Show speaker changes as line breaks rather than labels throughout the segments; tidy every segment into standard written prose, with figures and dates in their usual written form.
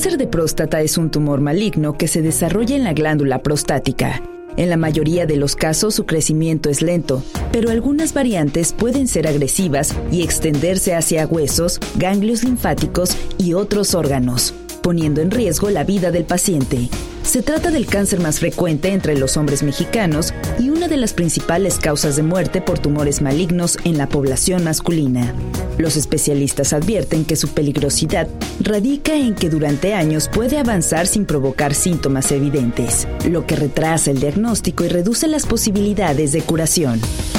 cáncer de próstata es un tumor maligno que se desarrolla en la glándula prostática. En la mayoría de los casos su crecimiento es lento, pero algunas variantes pueden ser agresivas y extenderse hacia huesos, ganglios linfáticos y otros órganos, poniendo en riesgo la vida del paciente. Se trata del cáncer más frecuente entre los hombres mexicanos y una de las principales causas de muerte por tumores malignos en la población masculina. Los especialistas advierten que su peligrosidad radica en que durante años puede avanzar sin provocar síntomas evidentes, lo que retrasa el diagnóstico y reduce las posibilidades de curación.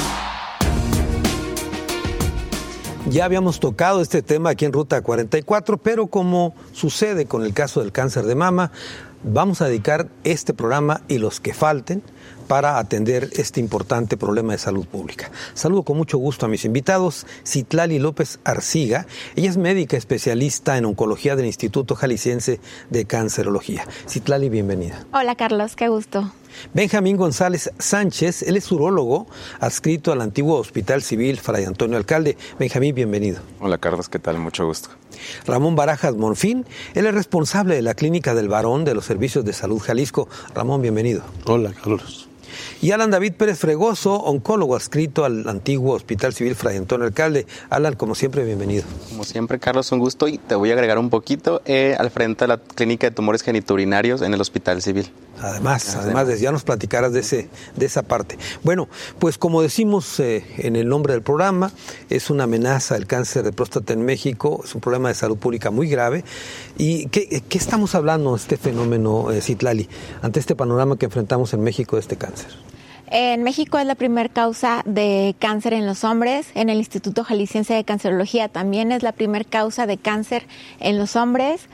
Ya habíamos tocado este tema aquí en Ruta 44, pero como sucede con el caso del cáncer de mama, vamos a dedicar este programa y los que falten para atender este importante problema de salud pública. Saludo con mucho gusto a mis invitados, Citlali López Arciga. Ella es médica especialista en oncología del Instituto Jalisciense de Cancerología. Citlali, bienvenida.
Hola Carlos, qué gusto.
Benjamín González Sánchez, él es urólogo adscrito al antiguo Hospital Civil Fray Antonio Alcalde. Benjamín, bienvenido.
Hola Carlos, ¿qué tal? Mucho gusto.
Ramón Barajas Monfín, él es responsable de la Clínica del Varón de los Servicios de Salud Jalisco. Ramón, bienvenido.
Hola Carlos.
Y Alan David Pérez Fregoso, oncólogo adscrito al antiguo Hospital Civil Fray Antonio Alcalde. Alan, como siempre, bienvenido.
Como siempre, Carlos, un gusto, y te voy a agregar un poquito al frente de la Clínica de Tumores Genitourinarios en el Hospital Civil.
Además, ya nos platicarás de esa parte. Bueno, pues como decimos en el nombre del programa, es una amenaza el cáncer de próstata en México, es un problema de salud pública muy grave. ¿Y qué estamos hablando de este fenómeno, Citlali, ante este panorama que enfrentamos en México de este cáncer?
En México es la primera causa de cáncer en los hombres. En el Instituto Jalisciense de Cancerología también es la primera causa de cáncer en los hombres.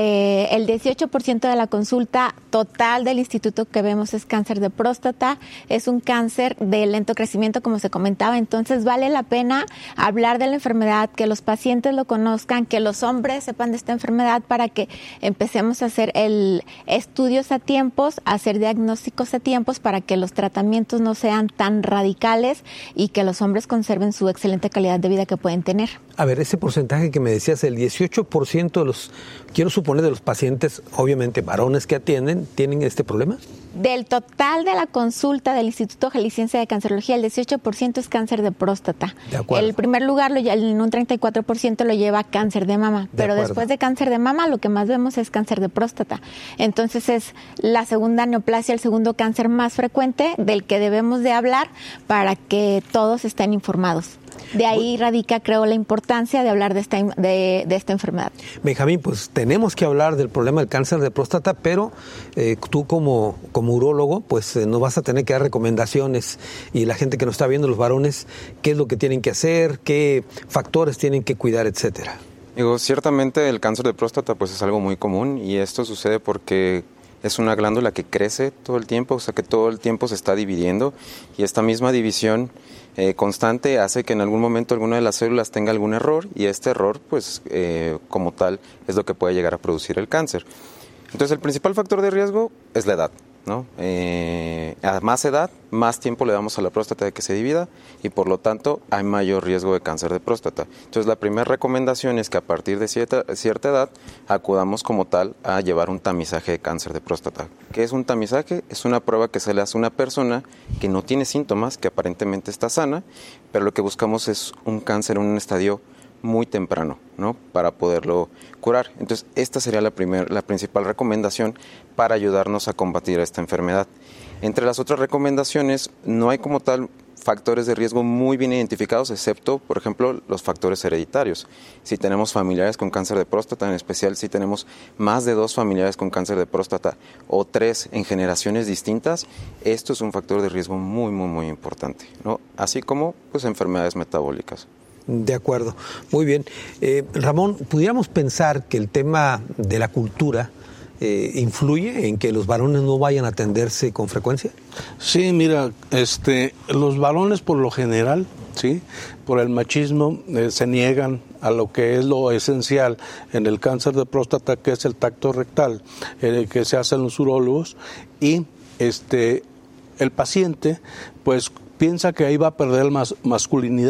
El 18% de la consulta total del instituto que vemos es cáncer de próstata. Es un cáncer de lento crecimiento, como se comentaba. Entonces vale la pena hablar de la enfermedad, que los pacientes lo conozcan, que los hombres sepan de esta enfermedad para que empecemos a hacer estudios a tiempos, hacer diagnósticos a tiempos para que los tratamientos no sean tan radicales y que los hombres conserven su excelente calidad de vida que pueden tener.
A ver, ese porcentaje que me decías, el 18% de los, quiero suponer, de los pacientes, obviamente varones que atienden, ¿tienen este problema?
Del total de la consulta del Instituto Jalisciense de Cancerología, el 18% es cáncer de próstata.
De acuerdo.
El primer lugar, en un 34% lo lleva cáncer de mama, pero después de cáncer de mama lo que más vemos es cáncer de próstata. Entonces es la segunda neoplasia, el segundo cáncer más frecuente del que debemos de hablar para que todos estén informados. De ahí radica, creo, la importancia de hablar de esta enfermedad.
Benjamín, pues tenemos que hablar del problema del cáncer de próstata, pero tú como urólogo, pues nos vas a tener que dar recomendaciones, y la gente que nos está viendo, los varones, qué es lo que tienen que hacer, qué factores tienen que cuidar, etcétera.
Ciertamente el cáncer de próstata pues es algo muy común, y esto sucede porque es una glándula que crece todo el tiempo, o sea que todo el tiempo se está dividiendo, y esta misma división constante hace que en algún momento alguna de las células tenga algún error, y este error pues como tal es lo que puede llegar a producir el cáncer. Entonces el principal factor de riesgo es la edad, ¿no? A más edad, más tiempo le damos a la próstata de que se divida, y por lo tanto hay mayor riesgo de cáncer de próstata. Entonces la primera recomendación es que a partir de cierta edad acudamos como tal a llevar un tamizaje de cáncer de próstata. ¿Qué es un tamizaje? Es una prueba que se le hace a una persona que no tiene síntomas, que aparentemente está sana, pero lo que buscamos es un cáncer en un estadio muy temprano, ¿no? Para poderlo curar. Entonces, esta sería la principal recomendación para ayudarnos a combatir esta enfermedad. Entre las otras recomendaciones, no hay como tal factores de riesgo muy bien identificados, excepto, por ejemplo, los factores hereditarios. Si tenemos familiares con cáncer de próstata, en especial si tenemos más de 2 familiares con cáncer de próstata o 3 en generaciones distintas, esto es un factor de riesgo muy, muy, muy importante, ¿no? Así como pues enfermedades metabólicas.
De acuerdo, muy bien. Ramón, ¿pudiéramos pensar que el tema de la cultura influye en que los varones no vayan a atenderse con frecuencia?
Sí, mira, los varones por lo general, sí, por el machismo se niegan a lo que es lo esencial en el cáncer de próstata, que es el tacto rectal, que se hacen los urólogos, y el paciente pues piensa que ahí va a perder masculinidad,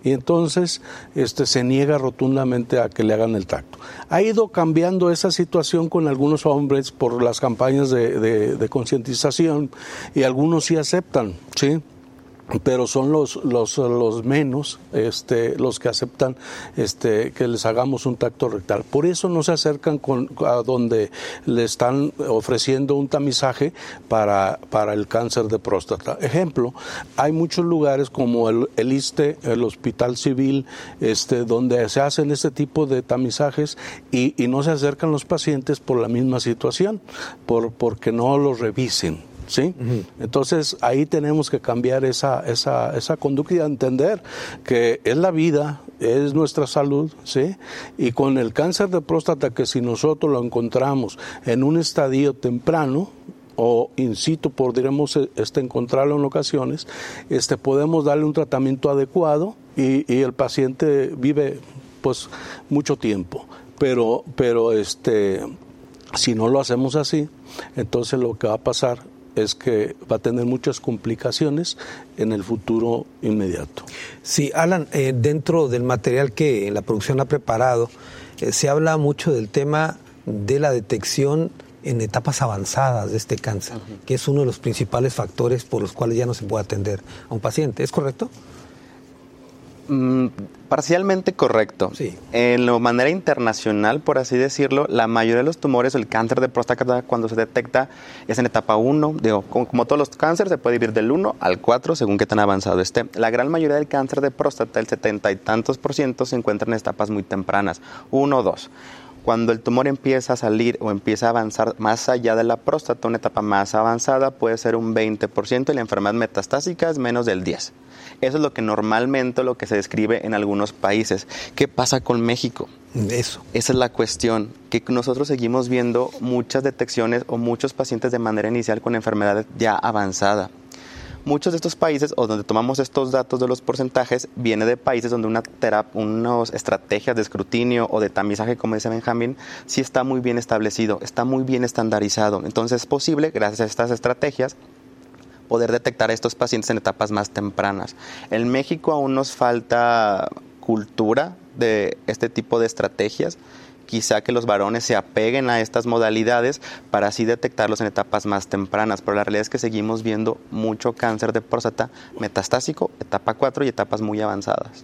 y entonces se niega rotundamente a que le hagan el tacto. Ha ido cambiando esa situación con algunos hombres por las campañas de concientización, y algunos sí aceptan, ¿sí? Pero son los menos los que aceptan que les hagamos un tacto rectal. Por eso no se acercan a donde le están ofreciendo un tamizaje para el cáncer de próstata. Ejemplo, hay muchos lugares como el ISSSTE, el Hospital Civil, donde se hacen este tipo de tamizajes y no se acercan los pacientes por la misma situación, porque no los revisen. ¿Sí? Uh-huh. Entonces ahí tenemos que cambiar esa conducta y entender que es la vida, es nuestra salud, ¿sí? Y con el cáncer de próstata, que si nosotros lo encontramos en un estadio temprano o in situ, podríamos encontrarlo en ocasiones, podemos darle un tratamiento adecuado y el paciente vive pues mucho tiempo, pero si no lo hacemos así, entonces lo que va a pasar es que va a tener muchas complicaciones en el futuro inmediato.
Sí, Alan, dentro del material que la producción ha preparado, se habla mucho del tema de la detección en etapas avanzadas de este cáncer, uh-huh, que es uno de los principales factores por los cuales ya no se puede atender a un paciente. ¿Es correcto?
Parcialmente correcto.
Sí.
En la manera internacional, por así decirlo, la mayoría de los tumores, el cáncer de próstata, cuando se detecta, es en etapa 1. Como todos los cánceres, se puede dividir del 1 al 4, según qué tan avanzado esté. La gran mayoría del cáncer de próstata, el 70 y tantos %, se encuentra en etapas muy tempranas, 1 o 2. Cuando el tumor empieza a salir o empieza a avanzar más allá de la próstata, una etapa más avanzada puede ser un 20% y la enfermedad metastásica es menos del 10%. Eso es lo que normalmente se describe en algunos países. ¿Qué pasa con México?
Esa
es la cuestión, que nosotros seguimos viendo muchas detecciones o muchos pacientes de manera inicial con enfermedad ya avanzada. Muchos de estos países, o donde tomamos estos datos de los porcentajes, viene de países donde unas estrategias de escrutinio o de tamizaje, como dice Benjamín, sí está muy bien establecido, está muy bien estandarizado. Entonces es posible, gracias a estas estrategias, poder detectar a estos pacientes en etapas más tempranas. En México aún nos falta cultura de este tipo de estrategias. Quizá que los varones se apeguen a estas modalidades para así detectarlos en etapas más tempranas, pero la realidad es que seguimos viendo mucho cáncer de próstata metastásico, etapa 4 y etapas muy avanzadas.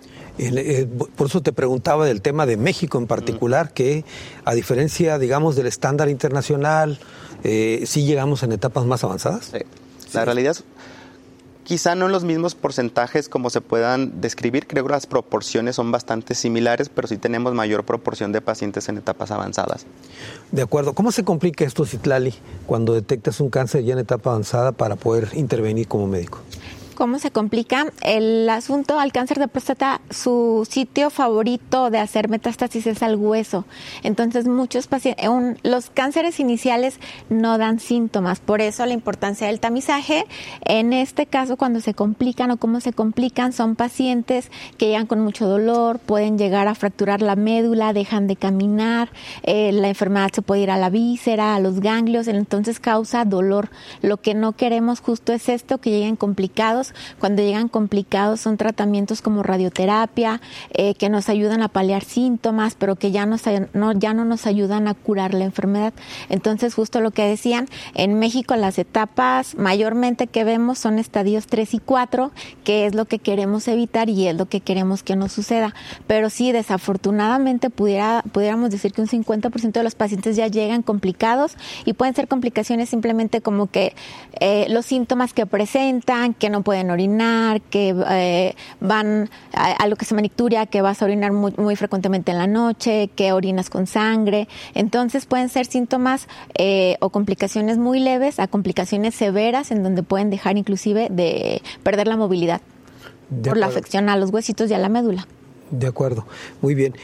Por eso te preguntaba del tema de México en particular, que a diferencia, digamos, del estándar internacional, ¿sí llegamos en etapas más avanzadas?
Sí. La realidad es, quizá no en los mismos porcentajes como se puedan describir, creo que las proporciones son bastante similares, pero sí tenemos mayor proporción de pacientes en etapas avanzadas.
De acuerdo. ¿Cómo se complica esto, Citlali, cuando detectas un cáncer ya en etapa avanzada para poder intervenir como médico?
¿Cómo se complica? El asunto al cáncer de próstata, su sitio favorito de hacer metástasis es al hueso. Entonces, muchos pacientes, los cánceres iniciales no dan síntomas. Por eso la importancia del tamizaje. En este caso, cuando se complican o cómo se complican, son pacientes que llegan con mucho dolor, pueden llegar a fracturar la médula, dejan de caminar, la enfermedad se puede ir a la víscera, a los ganglios, entonces causa dolor. Lo que no queremos justo es esto, que lleguen complicados. Cuando llegan complicados son tratamientos como radioterapia, que nos ayudan a paliar síntomas, pero que ya no nos ayudan a curar la enfermedad. Entonces, justo lo que decían, en México las etapas mayormente que vemos son estadios 3 y 4, que es lo que queremos evitar y es lo que queremos que no suceda. Pero sí, desafortunadamente pudiéramos decir que un 50% de los pacientes ya llegan complicados y pueden ser complicaciones simplemente como que los síntomas que presentan, que no pueden orinar, que van a lo que se llama nicturia, que vas a orinar muy frecuentemente en la noche, que orinas con sangre. Entonces pueden ser síntomas o complicaciones muy leves a complicaciones severas en donde pueden dejar inclusive de perder la movilidad por la afección a los huesitos y a la médula.
De acuerdo, muy bien.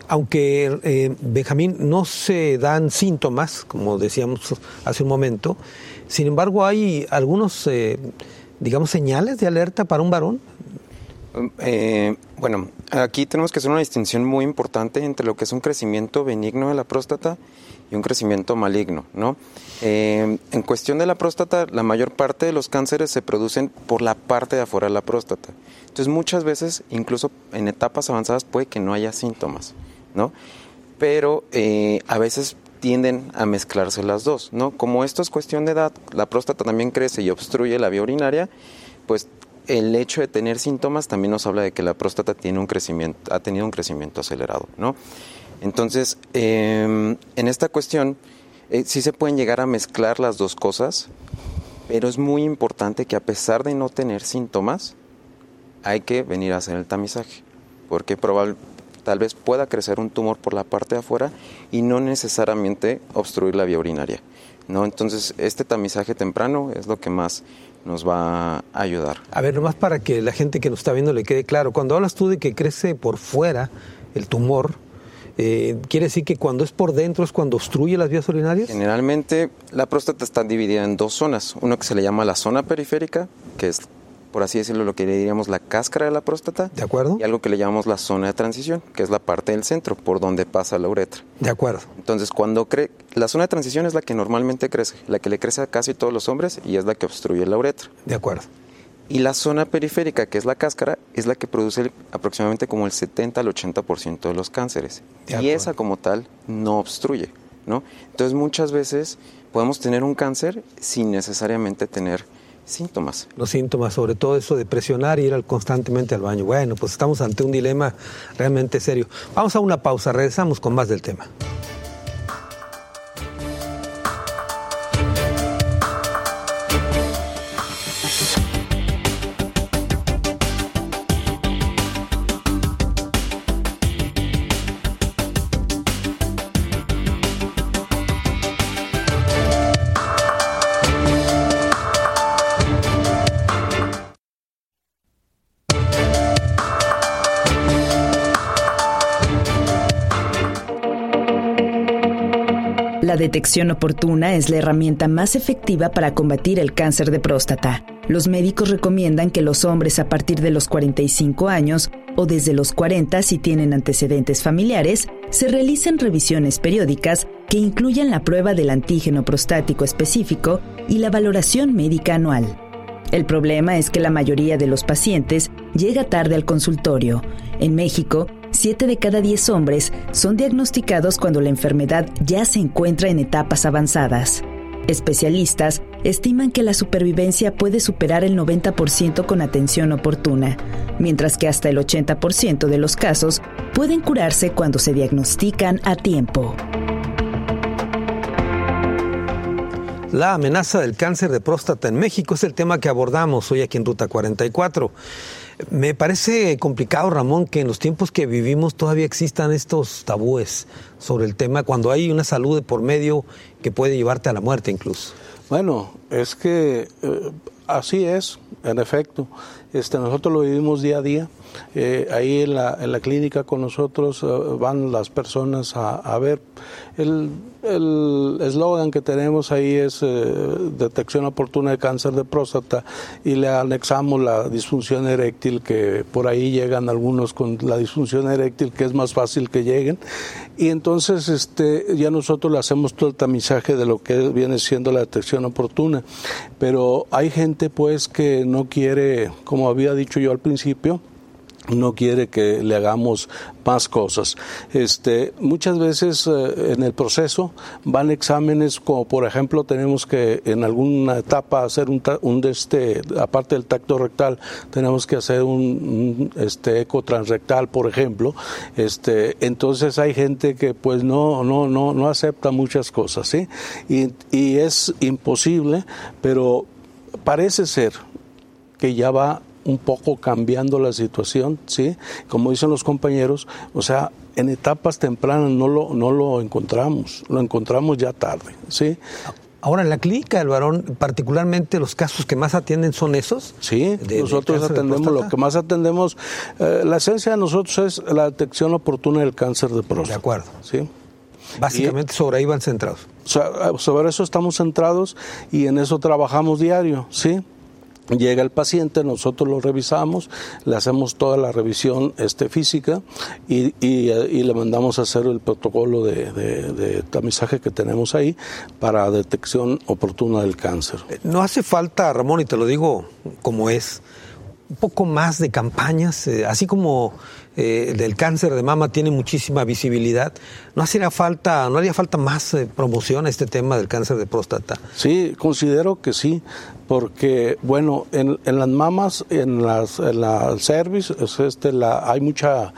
Aunque, Benjamín, no se dan síntomas, como decíamos hace un momento, sin embargo hay algunos... digamos, señales de alerta para un varón.
Bueno, aquí tenemos que hacer una distinción muy importante entre lo que es un crecimiento benigno de la próstata y un crecimiento maligno, ¿no? En cuestión de la próstata, la mayor parte de los cánceres se producen por la parte de afuera de la próstata. Entonces, muchas veces, incluso en etapas avanzadas, puede que no haya síntomas, ¿no? Pero a veces tienden a mezclarse las dos, ¿no? Como esto es cuestión de edad, la próstata también crece y obstruye la vía urinaria, pues el hecho de tener síntomas también nos habla de que la próstata ha tenido un crecimiento acelerado, ¿no? Entonces, en esta cuestión, sí se pueden llegar a mezclar las dos cosas, pero es muy importante que a pesar de no tener síntomas, hay que venir a hacer el tamizaje, porque tal vez pueda crecer un tumor por la parte de afuera y no necesariamente obstruir la vía urinaria, ¿no? Entonces, este tamizaje temprano es lo que más nos va a ayudar.
A ver, nomás para que la gente que nos está viendo le quede claro, cuando hablas tú de que crece por fuera el tumor, ¿quiere decir que cuando es por dentro es cuando obstruye las vías urinarias?
Generalmente la próstata está dividida en dos zonas, uno que se le llama la zona periférica, que es, por así decirlo, lo que le diríamos la cáscara de la próstata.
¿De acuerdo?
Y algo que le llamamos la zona de transición, que es la parte del centro, por donde pasa la uretra.
De acuerdo.
Entonces, la zona de transición es la que normalmente crece, la que le crece a casi todos los hombres y es la que obstruye la uretra.
De acuerdo.
Y la zona periférica, que es la cáscara, es la que produce aproximadamente como el 70 al 80% de los cánceres. Y esa como tal no obstruye, ¿no? Entonces, muchas veces podemos tener un cáncer sin necesariamente tener síntomas.
Los síntomas, sobre todo eso de presionar y ir constantemente al baño. Bueno, pues estamos ante un dilema realmente serio. Vamos a una pausa, regresamos con más del tema.
La detección oportuna es la herramienta más efectiva para combatir el cáncer de próstata. Los médicos recomiendan que los hombres a partir de los 45 años o desde los 40 si tienen antecedentes familiares, se realicen revisiones periódicas que incluyan la prueba del antígeno prostático específico y la valoración médica anual. El problema es que la mayoría de los pacientes llega tarde al consultorio. En México, 7 de cada 10 hombres son diagnosticados cuando la enfermedad ya se encuentra en etapas avanzadas. Especialistas estiman que la supervivencia puede superar el 90% con atención oportuna, mientras que hasta el 80% de los casos pueden curarse cuando se diagnostican a tiempo.
La amenaza del cáncer de próstata en México es el tema que abordamos hoy aquí en Ruta 44. Me parece complicado, Ramón, que en los tiempos que vivimos todavía existan estos tabúes sobre el tema, cuando hay una salud de por medio que puede llevarte a la muerte incluso.
Bueno, es que así es, en efecto. Nosotros lo vivimos día a día. Ahí en la clínica con nosotros van las personas a ver. El eslogan que tenemos ahí es detección oportuna de cáncer de próstata, y le anexamos la disfunción eréctil, que por ahí llegan algunos con la disfunción eréctil, que es más fácil que lleguen, y entonces ya nosotros le hacemos todo el tamizaje de lo que viene siendo la detección oportuna. Pero hay gente pues que no quiere, como había dicho yo al principio, no quiere que le hagamos más cosas. Muchas veces en el proceso van exámenes, como por ejemplo tenemos que en alguna etapa hacer aparte del tacto rectal, tenemos que hacer un eco transrectal, por ejemplo. Entonces hay gente que pues no acepta muchas cosas, ¿sí? Y es imposible, pero parece ser que ya va un poco cambiando la situación, ¿sí? Como dicen los compañeros, o sea, en etapas tempranas no lo encontramos, lo encontramos ya tarde, ¿sí?
Ahora, en la clínica del varón, particularmente los casos que más atienden son esos.
Sí, nosotros atendemos, lo que más atendemos, la esencia de nosotros es la detección oportuna del cáncer de próstata.
De acuerdo.
Sí.
Básicamente sobre ahí van centrados.
Sobre eso estamos centrados y en eso trabajamos diario, ¿sí? Llega el paciente, nosotros lo revisamos, le hacemos toda la revisión física y le mandamos a hacer el protocolo de tamizaje que tenemos ahí para detección oportuna del cáncer.
No hace falta, Ramón, y te lo digo como es, un poco más de campañas, así como del cáncer de mama tiene muchísima visibilidad, no haría falta más promoción a este tema del cáncer de próstata.
Sí, considero que sí, porque bueno, en las mamas, en la cervix, hay mucha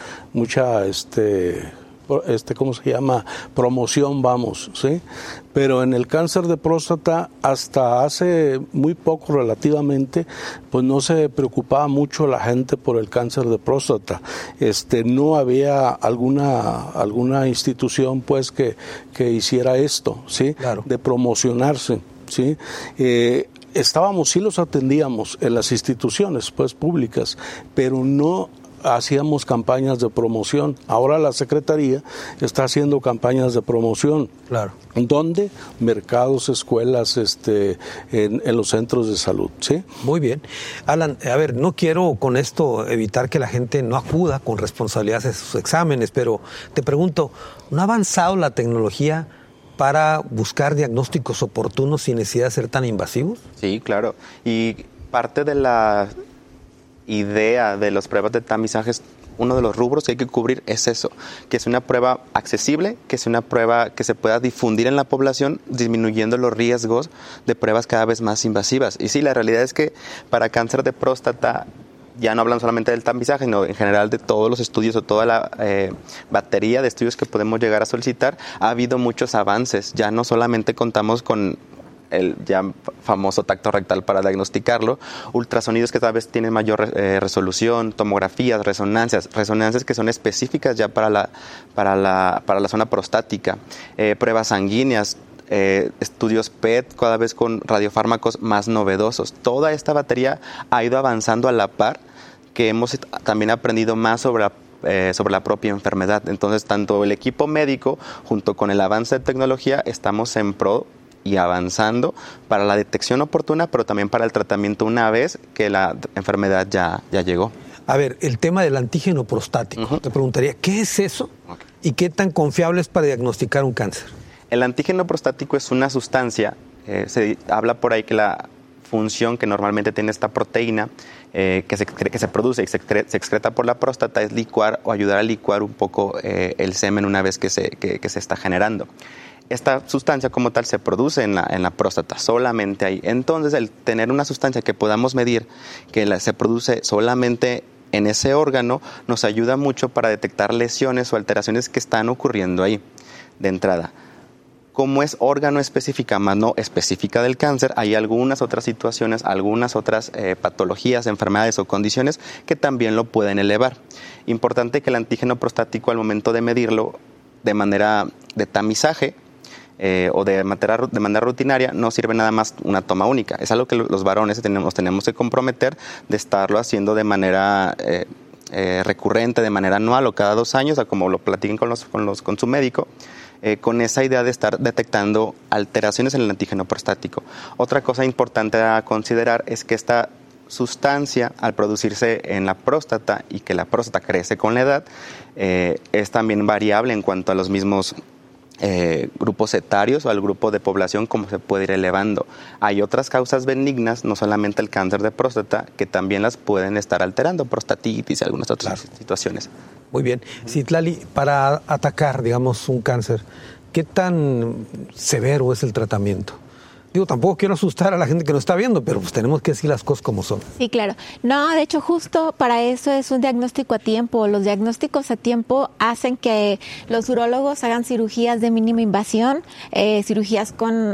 ¿cómo se llama? Promoción, vamos, ¿sí? Pero en el cáncer de próstata, hasta hace muy poco relativamente, pues no se preocupaba mucho la gente por el cáncer de próstata. No había alguna institución, pues, que hiciera esto, ¿sí?
Claro.
De promocionarse, ¿sí? Sí los atendíamos en las instituciones, pues, públicas, pero no hacíamos campañas de promoción. Ahora la Secretaría está haciendo campañas de promoción.
Claro.
¿Dónde? Mercados, escuelas, en los centros de salud, ¿sí?
Muy bien. Alan, a ver, no quiero con esto evitar que la gente no acuda con responsabilidad a sus exámenes, pero te pregunto, ¿no ha avanzado la tecnología para buscar diagnósticos oportunos sin necesidad de ser tan invasivos?
Sí, claro. Y parte de la idea de las pruebas de tamizajes, uno de los rubros que hay que cubrir es eso, que es una prueba accesible, que es una prueba que se pueda difundir en la población, disminuyendo los riesgos de pruebas cada vez más invasivas. Y sí, la realidad es que para cáncer de próstata, ya no hablan solamente del tamizaje, sino en general de todos los estudios o toda la batería de estudios que podemos llegar a solicitar, ha habido muchos avances. Ya no solamente contamos con el ya famoso tacto rectal para diagnosticarlo, ultrasonidos que cada vez tienen mayor resolución, tomografías, resonancias que son específicas ya para la zona prostática, pruebas sanguíneas, estudios PET, cada vez con radiofármacos más novedosos. Toda esta batería ha ido avanzando a la par que hemos también aprendido más sobre la propia enfermedad. Entonces, tanto el equipo médico, junto con el avance de tecnología, estamos en pro y avanzando para la detección oportuna, pero también para el tratamiento una vez que la enfermedad ya llegó.
A ver, el tema del antígeno prostático. Te preguntaría, ¿qué es eso? ¿Y qué tan confiable es para diagnosticar un cáncer?
El antígeno prostático es una sustancia, se habla por ahí que la función que normalmente tiene esta proteína que se produce y se excreta por la próstata es licuar o ayudar a licuar un poco el semen una vez que se está generando. Esta sustancia como tal se produce en la próstata, solamente ahí. Entonces, el tener una sustancia que podamos medir, que se produce solamente en ese órgano, nos ayuda mucho para detectar lesiones o alteraciones que están ocurriendo ahí, de entrada. Como es órgano específica, más no específica del cáncer, hay algunas otras situaciones, algunas otras patologías, enfermedades o condiciones que también lo pueden elevar. Importante que el antígeno prostático, al momento de medirlo de manera de tamizaje, o de manera rutinaria, no sirve nada más una toma única. Es algo que los varones tenemos que comprometer de estarlo haciendo de manera recurrente, de manera anual o cada 2 años, como lo platiquen con su médico, con esa idea de estar detectando alteraciones en el antígeno prostático. Otra cosa importante a considerar es que esta sustancia, al producirse en la próstata y que la próstata crece con la edad, es también variable en cuanto a los mismos grupos etarios o al grupo de población, como se puede ir elevando. Hay otras causas benignas, no solamente el cáncer de próstata, que también las pueden estar alterando, prostatitis y algunas otras situaciones.
Muy bien. Citlali, para atacar, digamos, un cáncer, ¿qué tan severo es el tratamiento? Digo, tampoco quiero asustar a la gente que nos está viendo, pero pues tenemos que decir las cosas como son.
Sí, claro. No, de hecho, justo para eso es un diagnóstico a tiempo. Los diagnósticos a tiempo hacen que los urólogos hagan cirugías de mínima invasión, cirugías con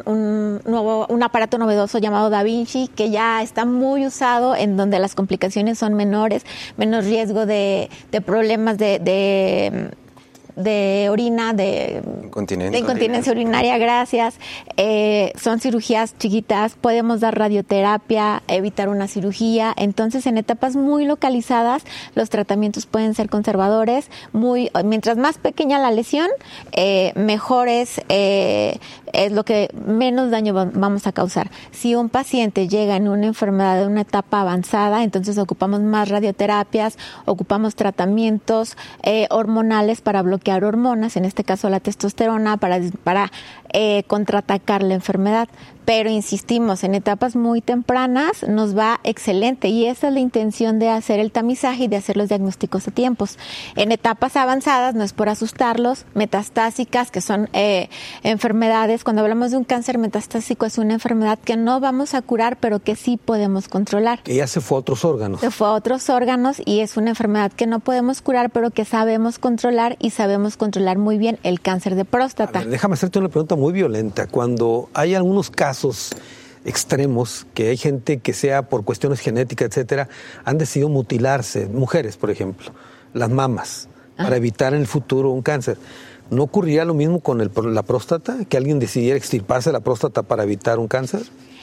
un aparato novedoso llamado Da Vinci, que ya está muy usado, en donde las complicaciones son menores, menos riesgo de problemas de de orina, de incontinencia urinaria, gracias. Son cirugías chiquitas, podemos dar radioterapia, evitar una cirugía. Entonces, en etapas muy localizadas, los tratamientos pueden ser conservadores. Mientras más pequeña la lesión, mejor es lo que menos daño vamos a causar. Si un paciente llega en una enfermedad de una etapa avanzada, entonces ocupamos más radioterapias, ocupamos tratamientos hormonales para bloquear hormonas, en este caso la testosterona, para contraatacar la enfermedad. Pero insistimos, en etapas muy tempranas nos va excelente y esa es la intención de hacer el tamizaje y de hacer los diagnósticos a tiempos. En etapas avanzadas, no es por asustarlos, metastásicas, que son enfermedades. Cuando hablamos de un cáncer metastásico, es una enfermedad que no vamos a curar, pero que sí podemos controlar.
Que ya se fue a otros órganos.
Se fue a otros órganos y es una enfermedad que no podemos curar, pero que sabemos controlar y sabemos controlar muy bien el cáncer de próstata.
A ver, déjame hacerte una pregunta muy violenta. Cuando hay algunos casos extremos, que hay gente que sea por cuestiones genéticas, etcétera, han decidido mutilarse, mujeres, por ejemplo, las mamas, para evitar en el futuro un cáncer. ¿No ocurriría lo mismo con la próstata? ¿Que alguien decidiera extirparse la próstata para evitar un cáncer?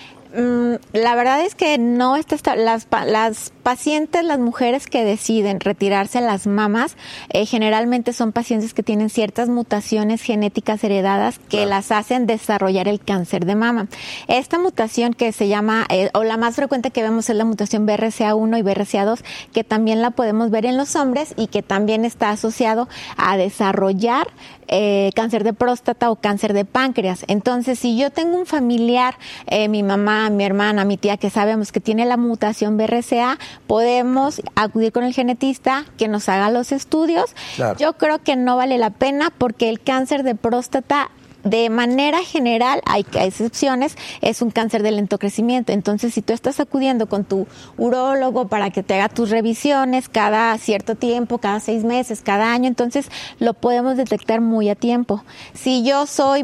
La verdad es que no las pacientes, las mujeres que deciden retirarse las mamas, generalmente son pacientes que tienen ciertas mutaciones genéticas heredadas que las hacen desarrollar el cáncer de mama. Esta mutación que se llama, o la más frecuente que vemos es la mutación BRCA1 y BRCA2, que también la podemos ver en los hombres y que también está asociado a desarrollar cáncer de próstata o cáncer de páncreas. Entonces, si yo tengo un familiar, mi mamá, mi hermana, mi tía, que sabemos que tiene la mutación BRCA, podemos acudir con el genetista que nos haga los estudios. Claro. Yo creo que no vale la pena porque el cáncer de próstata, de manera general, hay excepciones, es un cáncer de lento crecimiento. Entonces, si tú estás acudiendo con tu urólogo para que te haga tus revisiones cada cierto tiempo, cada 6 meses, cada año, entonces lo podemos detectar muy a tiempo. Si yo soy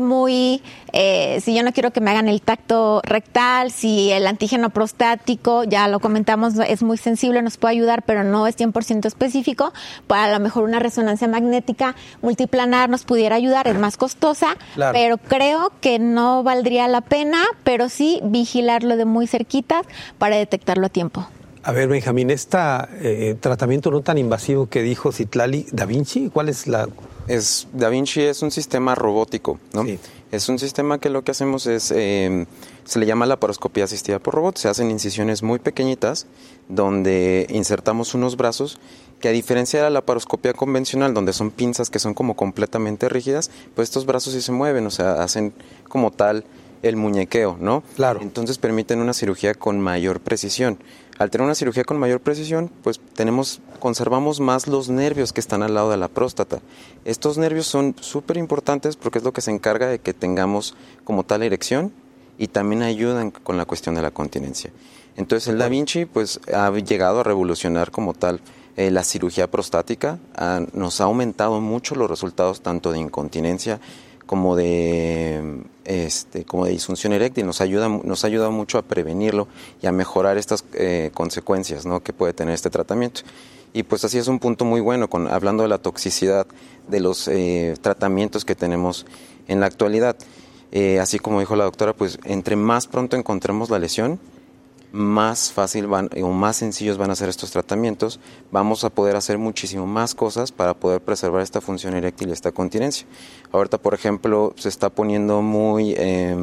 si yo no quiero que me hagan el tacto rectal, si el antígeno prostático, ya lo comentamos, es muy sensible, nos puede ayudar, pero no es 100% específico, pues a lo mejor una resonancia magnética multiplanar nos pudiera ayudar, es más costosa. Claro. Pero creo que no valdría la pena, pero sí vigilarlo de muy cerquita para detectarlo a tiempo.
A ver, Benjamín, tratamiento no tan invasivo que dijo Citlali, ¿Da Vinci? ¿Cuál es la...?
Da Vinci es un sistema robótico, ¿no? Sí. Es un sistema que lo que hacemos es, se le llama laparoscopía asistida por robot. Se hacen incisiones muy pequeñitas donde insertamos unos brazos que, a diferencia de la laparoscopía convencional, donde son pinzas que son como completamente rígidas, pues estos brazos sí se mueven, o sea, hacen como tal el muñequeo, ¿no? Claro. Entonces permiten una cirugía con mayor precisión. Al tener una cirugía con mayor precisión, pues conservamos más los nervios que están al lado de la próstata. Estos nervios son súper importantes porque es lo que se encarga de que tengamos como tal erección y también ayudan con la cuestión de la continencia. Entonces el Da Vinci pues ha llegado a revolucionar como tal la cirugía prostática, nos ha aumentado mucho los resultados tanto de incontinencia como de disfunción eréctil, nos ha ayudado mucho a prevenirlo y a mejorar estas consecuencias, ¿no?, que puede tener este tratamiento. Y pues así es un punto muy bueno, hablando de la toxicidad de los tratamientos que tenemos en la actualidad. Así como dijo la doctora, pues entre más pronto encontremos la lesión, más fácil o más sencillos van a ser estos tratamientos. Vamos a poder hacer muchísimo más cosas para poder preservar esta función eréctil y esta continencia. Ahorita, por ejemplo, se está poniendo muy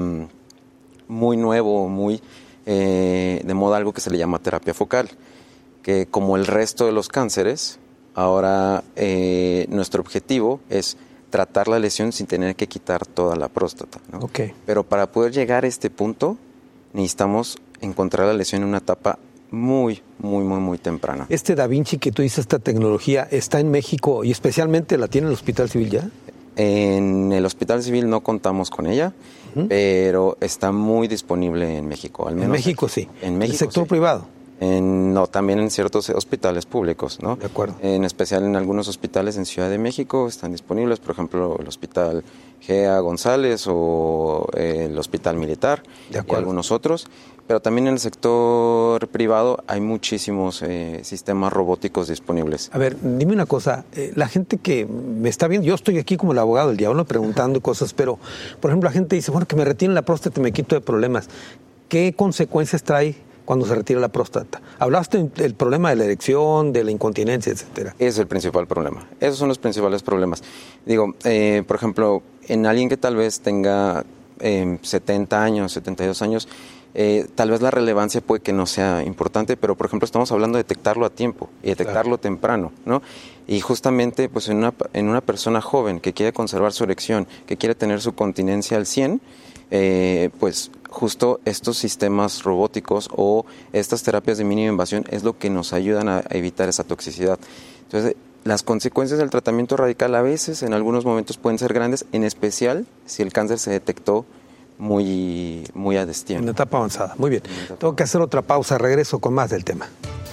nuevo, muy de moda algo que se le llama terapia focal, que como el resto de los cánceres, ahora nuestro objetivo es tratar la lesión sin tener que quitar toda la próstata, ¿no? Okay. Pero para poder llegar a este punto necesitamos encontrar la lesión en una etapa muy temprana.
Da Vinci que tú dices, esta tecnología, ¿está en México y especialmente la tiene el Hospital Civil ya?
En el Hospital Civil no contamos con ella, pero está muy disponible en México. Al menos
en México sí.
En México,
¿el sector privado?
No, también en ciertos hospitales públicos, ¿no?
De acuerdo.
En especial en algunos hospitales en Ciudad de México están disponibles, por ejemplo, el Hospital Gea González o el Hospital Militar y algunos otros, pero también en el sector privado hay muchísimos sistemas robóticos disponibles.
A ver, dime una cosa, la gente que me está viendo, yo estoy aquí como el abogado del diablo preguntando cosas, pero por ejemplo la gente dice, bueno, que me retiren la próstata y me quito de problemas. ¿Qué consecuencias trae cuando se retira la próstata? Hablaste del problema de la erección, de la incontinencia, etcétera.
Es el principal problema. Esos son los principales problemas. Digo, por ejemplo, en alguien que tal vez tenga 70 años, 72 años, tal vez la relevancia puede que no sea importante, pero por ejemplo estamos hablando de detectarlo a tiempo y detectarlo temprano, ¿no? Y justamente pues en una persona joven que quiere conservar su erección, que quiere tener su continencia al 100, pues justo estos sistemas robóticos o estas terapias de mínima invasión es lo que nos ayudan a evitar esa toxicidad. Entonces, las consecuencias del tratamiento radical a veces en algunos momentos pueden ser grandes, en especial si el cáncer se detectó muy a destiempo.
En etapa avanzada. Muy bien. Tengo que hacer otra pausa. Regreso con más del tema.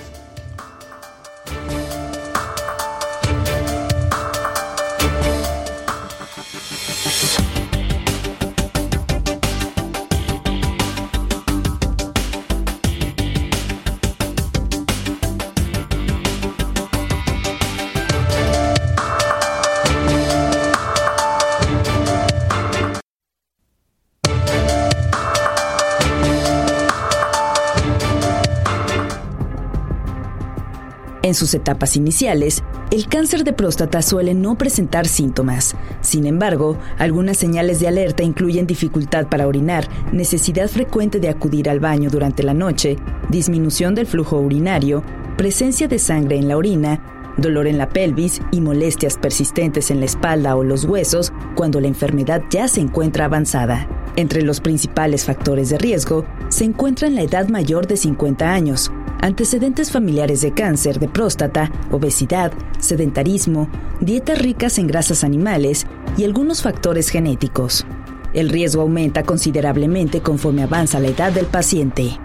En sus etapas iniciales, el cáncer de próstata suele no presentar síntomas. Sin embargo, algunas señales de alerta incluyen dificultad para orinar, necesidad frecuente de acudir al baño durante la noche, disminución del flujo urinario, presencia de sangre en la orina, dolor en la pelvis y molestias persistentes en la espalda o los huesos cuando la enfermedad ya se encuentra avanzada. Entre los principales factores de riesgo se encuentran la edad mayor de 50 años, antecedentes familiares de cáncer de próstata, obesidad, sedentarismo, dietas ricas en grasas animales y algunos factores genéticos. El riesgo aumenta considerablemente conforme avanza la edad del paciente.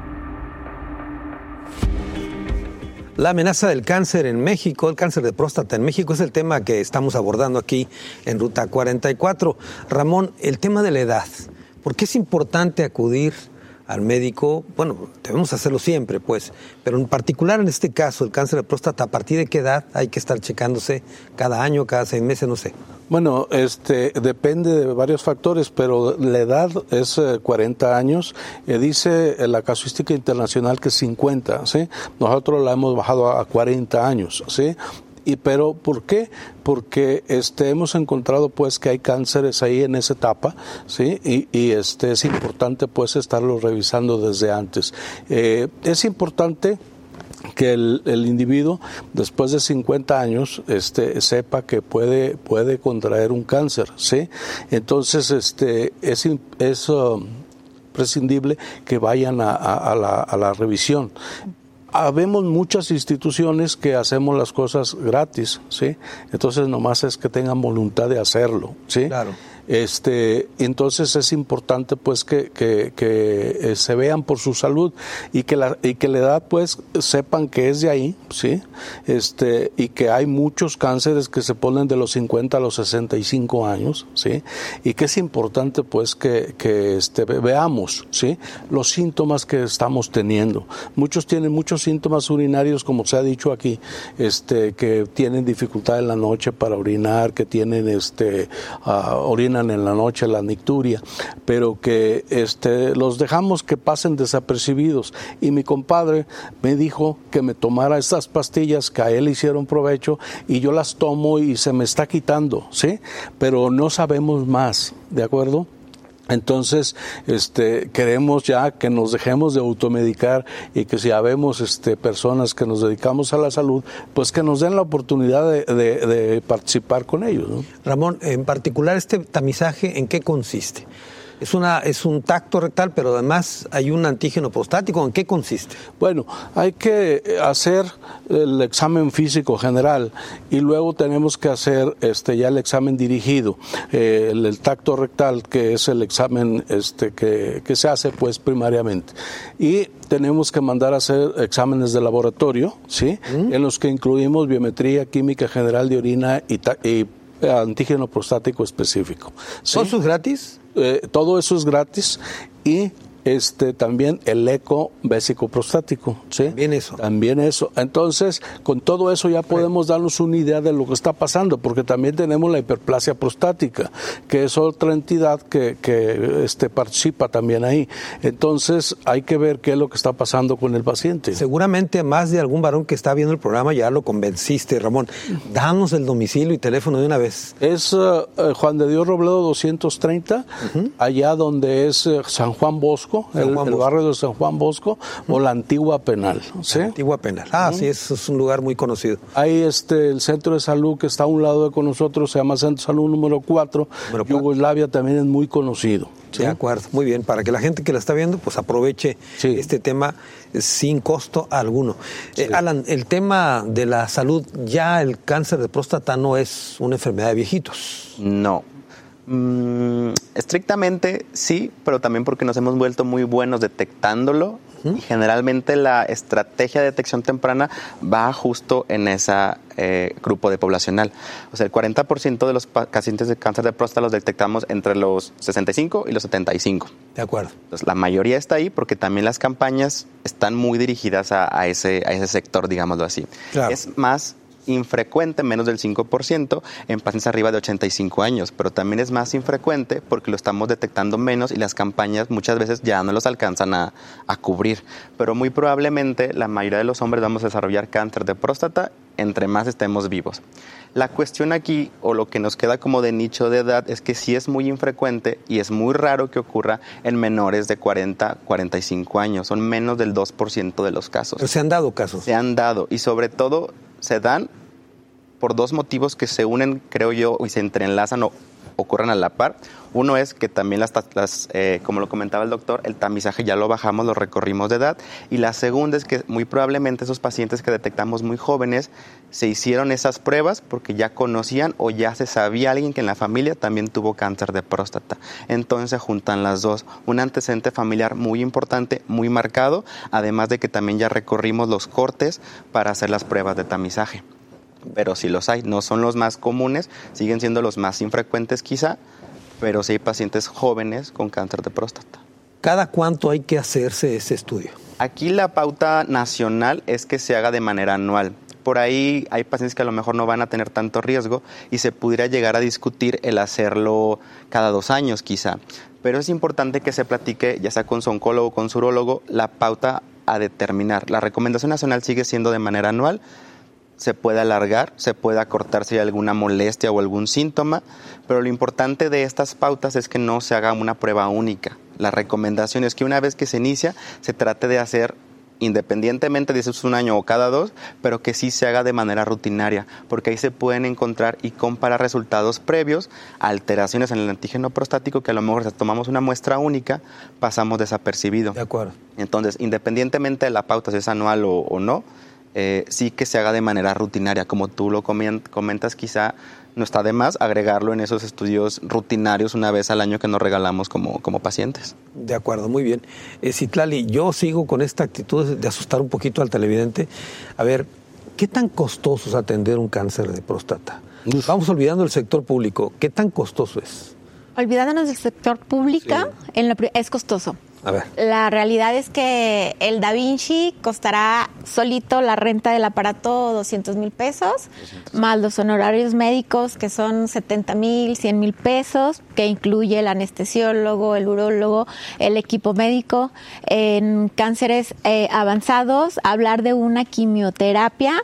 La amenaza del cáncer en México, el cáncer de próstata en México, es el tema que estamos abordando aquí en Ruta 44. Ramón, el tema de la edad. ¿Por qué es importante acudir al médico? Bueno, debemos hacerlo siempre, pues, pero en particular en este caso, el cáncer de próstata, ¿a partir de qué edad hay que estar checándose? ¿Cada año, cada 6 meses? No sé.
Bueno, depende de varios factores, pero la edad es 40 años. Dice la casuística internacional que es 50, ¿sí? Nosotros la hemos bajado a 40 años, ¿sí? Pero ¿por qué? Porque hemos encontrado pues que hay cánceres ahí en esa etapa, ¿sí? Y es importante pues estarlo revisando desde antes. Es importante que el individuo después de 50 años sepa que puede contraer un cáncer, ¿sí? Entonces es prescindible que vayan a la revisión. Habemos muchas instituciones que hacemos las cosas gratis, ¿sí? Entonces nomás es que tengan voluntad de hacerlo, ¿sí?
Claro.
Entonces es importante pues que se vean por su salud y que la edad pues sepan que es de ahí, ¿sí? Y que hay muchos cánceres que se ponen de los 50 a los 65 años, ¿sí? Y que es importante pues que veamos, ¿sí? Los síntomas que estamos teniendo. Muchos tienen muchos síntomas urinarios, como se ha dicho aquí, que tienen dificultad en la noche para orinar, que tienen orinan en la noche la nicturia, pero que los dejamos que pasen desapercibidos. Y mi compadre me dijo que me tomara estas pastillas que a él hicieron provecho y yo las tomo y se me está quitando, ¿sí? Pero no sabemos más, ¿de acuerdo? Entonces, queremos ya que nos dejemos de automedicar y que si habemos personas que nos dedicamos a la salud, pues que nos den la oportunidad de participar con ellos, ¿no?
Ramón, en particular este tamizaje, ¿en qué consiste? Es un tacto rectal, pero además hay un antígeno prostático. ¿En qué consiste?
Bueno, hay que hacer el examen físico general y luego tenemos que hacer ya el examen dirigido, el tacto rectal, que es el examen que se hace pues primariamente. Y tenemos que mandar a hacer exámenes de laboratorio, ¿sí? En los que incluimos biometría, química general de orina y antígeno prostático específico, ¿sí?
¿Todo eso es gratis?
Todo eso es gratis y también el eco vésico-prostático, ¿sí? También eso. Entonces, con todo eso ya podemos darnos una idea de lo que está pasando, porque también tenemos la hiperplasia prostática, que es otra entidad que participa también ahí. Entonces, hay que ver qué es lo que está pasando con el paciente.
Seguramente más de algún varón que está viendo el programa ya lo convenciste, Ramón. Danos el domicilio y teléfono de una vez.
Es Juan de Dios Robledo 230, allá donde es San Juan Bosco, el barrio de San Juan Bosco, o la Antigua Penal. ¿Sí?
La Antigua Penal. Sí, es un lugar muy conocido.
Hay el centro de salud que está a un lado con nosotros, se llama Centro de Salud número 4. Yugoslavia también es muy conocido. ¿Sí?
De acuerdo, muy bien. Para que la gente que la está viendo, pues aproveche este tema sin costo alguno. Sí. Alan, el tema de la salud, ya el cáncer de próstata no es una enfermedad de viejitos.
No. Estrictamente sí, pero también porque nos hemos vuelto muy buenos detectándolo y generalmente la estrategia de detección temprana va justo en ese grupo de poblacional. O sea, el 40% de los pacientes de cáncer de próstata los detectamos entre los 65 y los 75.
De acuerdo.
Entonces, la mayoría está ahí porque también las campañas están muy dirigidas a ese sector, digámoslo así. Claro. Es más infrecuente, menos del 5%, en pacientes arriba de 85 años, pero también es más infrecuente porque lo estamos detectando menos y las campañas muchas veces ya no los alcanzan a cubrir. Pero muy probablemente la mayoría de los hombres vamos a desarrollar cáncer de próstata entre más estemos vivos. La cuestión aquí, o lo que nos queda como de nicho de edad, es que sí es muy infrecuente y es muy raro que ocurra en menores de 40, 45 años. Son menos del 2% de los casos.
Pero se han dado casos.
Se han dado, y sobre todo se dan por dos motivos que se unen, creo yo, y se entrelazan o ocurren a la par. Uno es que también como lo comentaba el doctor, el tamizaje ya lo bajamos, lo recorrimos de edad. Y la segunda es que muy probablemente esos pacientes que detectamos muy jóvenes se hicieron esas pruebas porque ya conocían o ya se sabía alguien que en la familia también tuvo cáncer de próstata. Entonces se juntan las dos. Un antecedente familiar muy importante, muy marcado, además de que también ya recorrimos los cortes para hacer las pruebas de tamizaje. Pero sí los hay, no son los más comunes, siguen siendo los más infrecuentes quizá, pero sí hay pacientes jóvenes con cáncer de próstata.
¿Cada cuánto hay que hacerse ese estudio?
Aquí la pauta nacional es que se haga de manera anual. Por ahí hay pacientes que a lo mejor no van a tener tanto riesgo y se pudiera llegar a discutir el hacerlo cada 2 años quizá. Pero es importante que se platique, ya sea con su oncólogo o con su urólogo, la pauta a determinar. La recomendación nacional sigue siendo de manera anual. Se puede alargar, se puede acortar si hay alguna molestia o algún síntoma, pero lo importante de estas pautas es que no se haga una prueba única. La recomendación es que una vez que se inicia, se trate de hacer independientemente de si es 1 año o cada 2, pero que sí se haga de manera rutinaria, porque ahí se pueden encontrar y comparar resultados previos, alteraciones en el antígeno prostático que a lo mejor si tomamos una muestra única, pasamos desapercibido.
De acuerdo.
Entonces, independientemente de la pauta, si es anual o no, sí que se haga de manera rutinaria, como tú lo comentas, quizá no está de más agregarlo en esos estudios rutinarios una vez al año que nos regalamos como pacientes.
De acuerdo, muy bien. Citlali, yo sigo con esta actitud de asustar un poquito al televidente. A ver, ¿qué tan costoso es atender un cáncer de próstata? Vamos olvidando el sector público. ¿Qué tan costoso es?
Olvidándonos del sector público, es costoso.
A ver.
La realidad es que el Da Vinci costará solito la renta del aparato 200,000 pesos, más los honorarios médicos que son 70,000, 100,000 pesos, que incluye el anestesiólogo, el urólogo, el equipo médico. En cánceres avanzados, hablar de una quimioterapia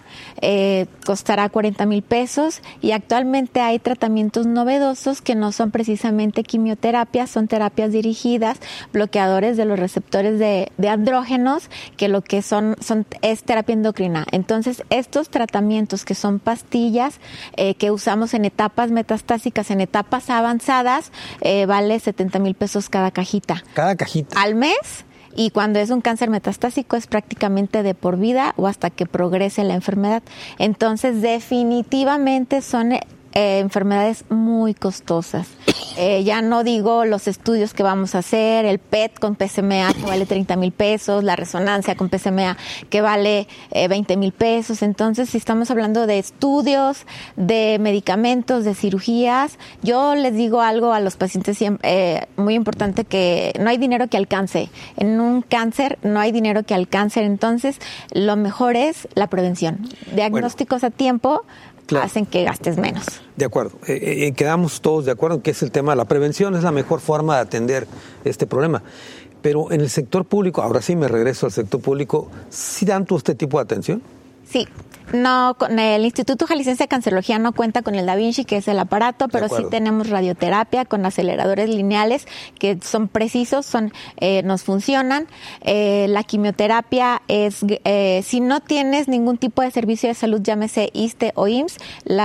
costará 40,000 pesos y actualmente hay tratamientos novedosos que no son precisamente quimioterapias, son terapias dirigidas, bloqueadores de los receptores de andrógenos, que lo que es terapia endocrina. Entonces, estos tratamientos que son pastillas que usamos en etapas metastásicas, en etapas avanzadas, vale 70,000 pesos cada cajita.
¿Cada cajita?
Al mes. Y cuando es un cáncer metastásico es prácticamente de por vida o hasta que progrese la enfermedad. Entonces, definitivamente son enfermedades muy costosas. Ya no digo los estudios que vamos a hacer, el PET con PSMA que vale 30,000 pesos, la resonancia con PSMA que vale 20,000 pesos. Entonces, si estamos hablando de estudios, de medicamentos, de cirugías, yo les digo algo a los pacientes muy importante, que no hay dinero que alcance. En un cáncer no hay dinero que alcance. Entonces, lo mejor es la prevención. Diagnósticos a tiempo hacen que gastes menos.
De acuerdo. Quedamos todos de acuerdo en que es el tema de la prevención, es la mejor forma de atender este problema. Pero en el sector público, ahora sí me regreso al sector público, ¿sí dan todo este tipo de atención?
Sí. No, con el Instituto Jalisciense de Cancerología no cuenta con el Da Vinci, que es el aparato, pero sí tenemos radioterapia con aceleradores lineales que son precisos, nos funcionan. La quimioterapia es, si no tienes ningún tipo de servicio de salud, llámese ISSSTE o IMSS,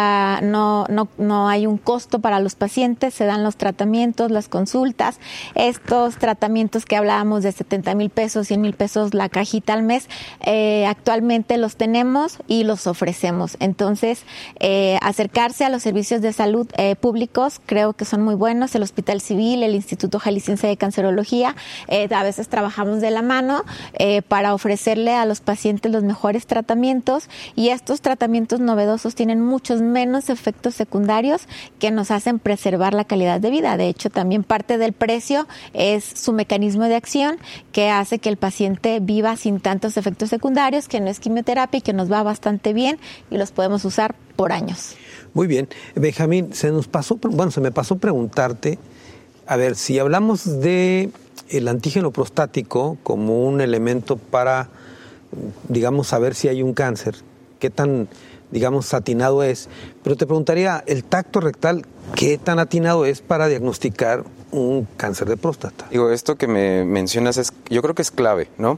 no hay un costo para los pacientes, se dan los tratamientos, las consultas. Estos tratamientos que hablábamos de 70,000 pesos, 100,000 pesos la cajita al mes, actualmente los tenemos y los ofrecemos. Entonces, acercarse a los servicios de salud públicos creo que son muy buenos. El Hospital Civil, el Instituto Jalisciense de Cancerología, a veces trabajamos de la mano para ofrecerle a los pacientes los mejores tratamientos, y estos tratamientos novedosos tienen muchos menos efectos secundarios que nos hacen preservar la calidad de vida. De hecho, también parte del precio es su mecanismo de acción, que hace que el paciente viva sin tantos efectos secundarios, que no es quimioterapia y que nos va bastante bien y los podemos usar por años.
Muy bien. Benjamín, se me pasó preguntarte, a ver, si hablamos de el antígeno prostático como un elemento para, digamos, saber si hay un cáncer, qué tan, digamos, atinado es, pero te preguntaría, el tacto rectal, ¿qué tan atinado es para diagnosticar un cáncer de próstata?
Digo, esto que me mencionas yo creo que es clave, ¿no?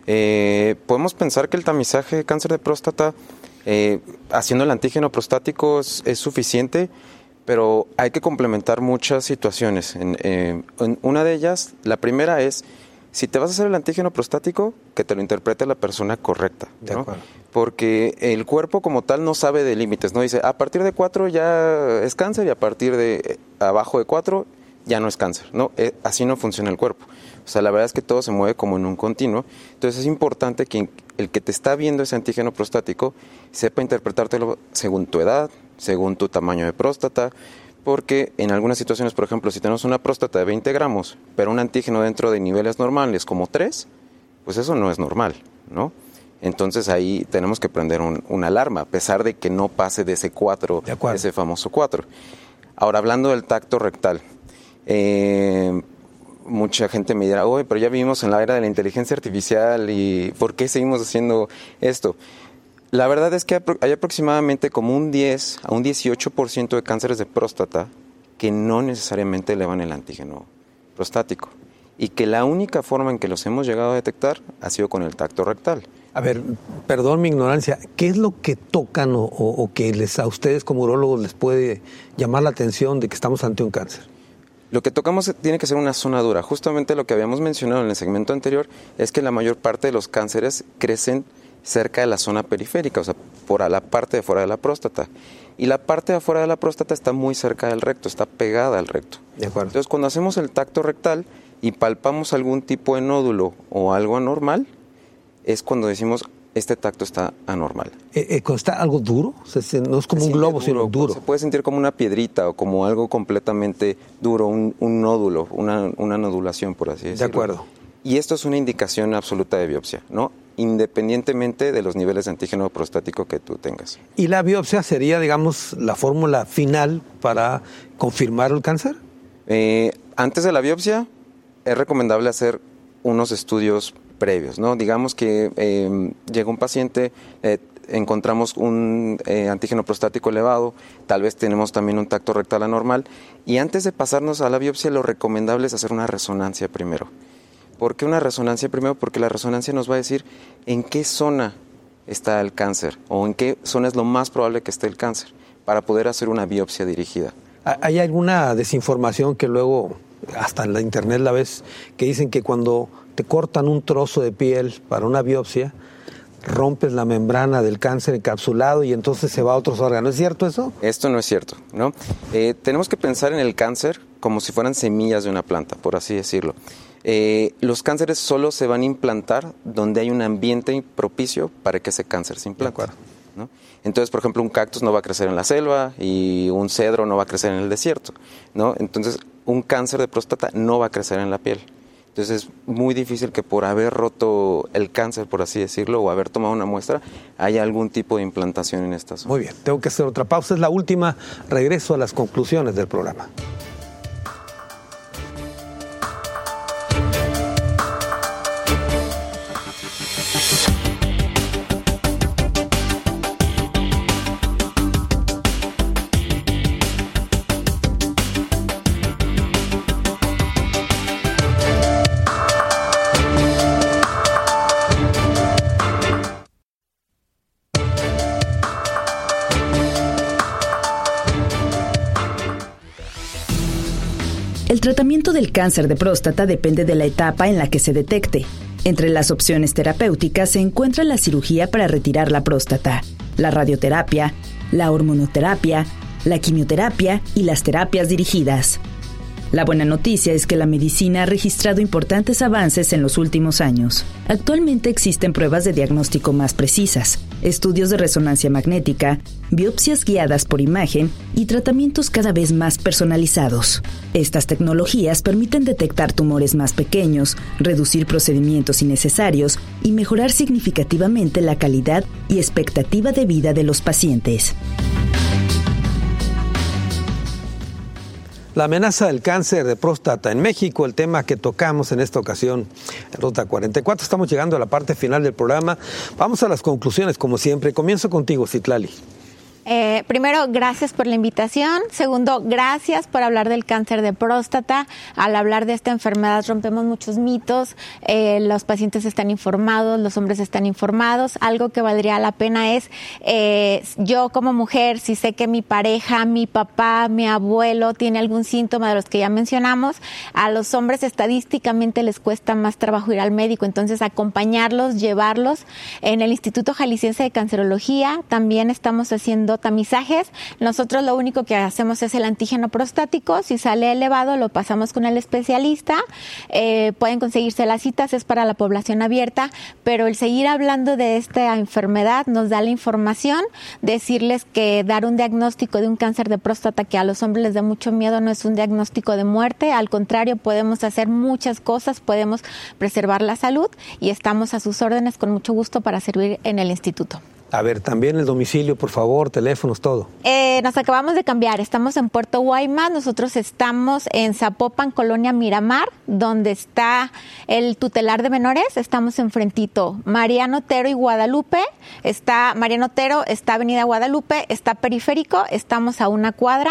Podemos pensar que el tamizaje de cáncer de próstata haciendo el antígeno prostático es suficiente, pero hay que complementar muchas situaciones. En una de ellas, la primera es, si te vas a hacer el antígeno prostático, que te lo interprete la persona correcta, ¿no? De acuerdo. Porque el cuerpo como tal no sabe de límites, ¿no? Dice, a partir de 4 ya es cáncer y a partir de abajo de 4 ya no es cáncer, ¿no? Así no funciona el cuerpo. O sea, la verdad es que todo se mueve como en un continuo. Entonces es importante que el que te está viendo ese antígeno prostático sepa interpretártelo según tu edad, según tu tamaño de próstata, porque en algunas situaciones, por ejemplo, si tenemos una próstata de 20 gramos, pero un antígeno dentro de niveles normales como 3, pues eso no es normal, ¿no? Entonces ahí tenemos que prender una alarma, a pesar de que no pase de ese 4, de ese famoso 4. Ahora, hablando del tacto rectal, mucha gente me dirá, oye, pero ya vivimos en la era de la inteligencia artificial y ¿por qué seguimos haciendo esto? La verdad es que hay aproximadamente como un 10 a un 18% de cánceres de próstata que no necesariamente elevan el antígeno prostático y que la única forma en que los hemos llegado a detectar ha sido con el tacto rectal.
A ver, perdón mi ignorancia, ¿qué es lo que tocan o que a ustedes como urólogos les puede llamar la atención de que estamos ante un cáncer?
Lo que tocamos tiene que ser una zona dura. Justamente lo que habíamos mencionado en el segmento anterior es que la mayor parte de los cánceres crecen cerca de la zona periférica, o sea, por la parte de fuera de la próstata. Y la parte de afuera de la próstata está muy cerca del recto, está pegada al recto.
De acuerdo.
Entonces, cuando hacemos el tacto rectal y palpamos algún tipo de nódulo o algo anormal, es cuando decimos, este tacto está anormal.
¿Cuando está algo duro? O sea, no es como un globo, sino duro.
Se puede sentir como una piedrita o como algo completamente duro, un nódulo, una nodulación, por así decirlo.
De acuerdo.
Y esto es una indicación absoluta de biopsia, ¿no? Independientemente de los niveles de antígeno prostático que tú tengas.
¿Y la biopsia sería, digamos, la fórmula final para confirmar el cáncer?
Antes de la biopsia, es recomendable hacer unos estudios previos, ¿no? Digamos que llega un paciente, encontramos un antígeno prostático elevado, tal vez tenemos también un tacto rectal anormal, y antes de pasarnos a la biopsia, lo recomendable es hacer una resonancia primero. ¿Por qué una resonancia primero? Porque la resonancia nos va a decir en qué zona está el cáncer o en qué zona es lo más probable que esté el cáncer para poder hacer una biopsia dirigida.
¿Hay alguna desinformación que luego, hasta en la internet la ves, que dicen que cuando te cortan un trozo de piel para una biopsia, rompes la membrana del cáncer encapsulado y entonces se va a otros órganos. ¿Es cierto eso?
Esto no es cierto, ¿no? Tenemos que pensar en el cáncer como si fueran semillas de una planta, por así decirlo. Los cánceres solo se van a implantar donde hay un ambiente propicio para que ese cáncer se implante, ¿no? Entonces, por ejemplo, un cactus no va a crecer en la selva y un cedro no va a crecer en el desierto, ¿no? Entonces, un cáncer de próstata no va a crecer en la piel. Entonces, es muy difícil que por haber roto el cáncer, por así decirlo, o haber tomado una muestra, haya algún tipo de implantación en esta zona.
Muy bien, tengo que hacer otra pausa. Es la última. Regreso a las conclusiones del programa.
El tratamiento del cáncer de próstata depende de la etapa en la que se detecte. Entre las opciones terapéuticas se encuentra la cirugía para retirar la próstata, la radioterapia, la hormonoterapia, la quimioterapia y las terapias dirigidas. La buena noticia es que la medicina ha registrado importantes avances en los últimos años. Actualmente existen pruebas de diagnóstico más precisas, estudios de resonancia magnética, biopsias guiadas por imagen y tratamientos cada vez más personalizados. Estas tecnologías permiten detectar tumores más pequeños, reducir procedimientos innecesarios y mejorar significativamente la calidad y expectativa de vida de los pacientes.
La amenaza del cáncer de próstata en México, el tema que tocamos en esta ocasión en Ruta 44. Estamos llegando a la parte final del programa. Vamos a las conclusiones, como siempre. Comienzo contigo, Citlali.
Primero, gracias por la invitación. Segundo, gracias por hablar del cáncer de próstata. Al hablar de esta enfermedad rompemos muchos mitos. Los pacientes están informados, los hombres están informados. Algo que valdría la pena es, yo como mujer, si sé que mi pareja, mi papá, mi abuelo tiene algún síntoma de los que ya mencionamos, a los hombres estadísticamente les cuesta más trabajo ir al médico. Entonces, acompañarlos, llevarlos. En el Instituto Jalisciense de Cancerología también estamos haciendo tamizajes. Nosotros lo único que hacemos es el antígeno prostático. Si sale elevado, lo pasamos con el especialista. Pueden conseguirse las citas, es para la población abierta, pero el seguir hablando de esta enfermedad nos da la información. Decirles que dar un diagnóstico de un cáncer de próstata que a los hombres les da mucho miedo no es un diagnóstico de muerte. Al contrario, podemos hacer muchas cosas, podemos preservar la salud y estamos a sus órdenes con mucho gusto para servir en el instituto.
A ver, también el domicilio, por favor, teléfonos, todo.
Nos acabamos de cambiar, estamos en Puerto Guaymas, nosotros estamos en Zapopan, Colonia Miramar, donde está el tutelar de menores, estamos enfrentito. Mariano Otero y Guadalupe, está Mariano Otero, está Avenida Guadalupe, está Periférico, estamos a una cuadra.